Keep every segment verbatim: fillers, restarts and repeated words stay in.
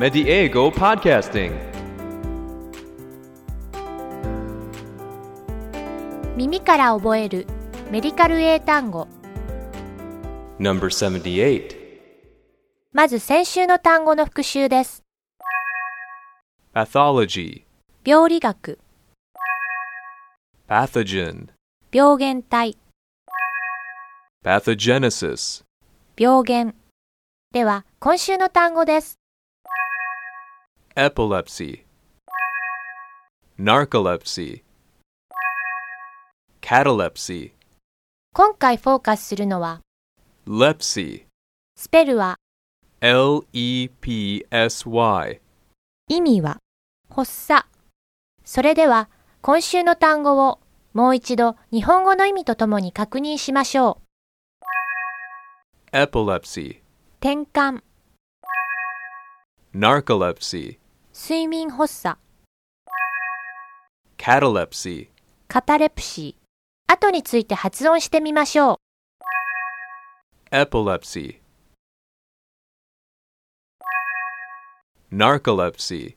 Mediego Podcasting. 耳から覚えるメディカル英単語。 Number seventy-eight. まず先週の単語の復習です。 Pathology. 病理学、 Pathogen. 病原体、 Pathogenesis. 病原。では今週の単語です。 Epilepsy. Narcolepsy. Catalepsy. 今回フォーカスするのは Lepsy. スペルは L E P S Y. 意味は発作。それでは今週の単語をもう一度日本語の意味とともに確認しましょう。 Epilepsy. 転換、 Narcolepsy. 睡眠発作、 Catalepsy. カタレプシー。後について発音してみましょう。 Epilepsy. Narcolepsy.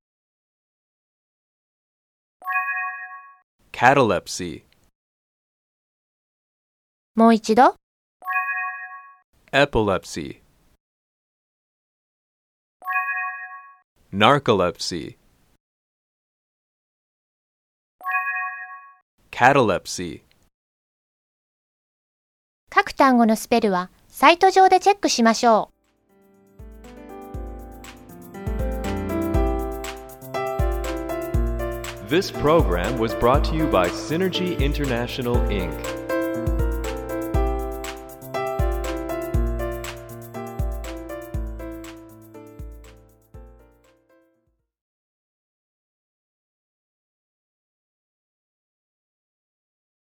Catalepsy. もう一度。 Epilepsy. Narcolepsy. Catalepsy. 各単語のスペルはサイト上でチェックしましょう。 This program was brought to you by Synergy International, Incorporated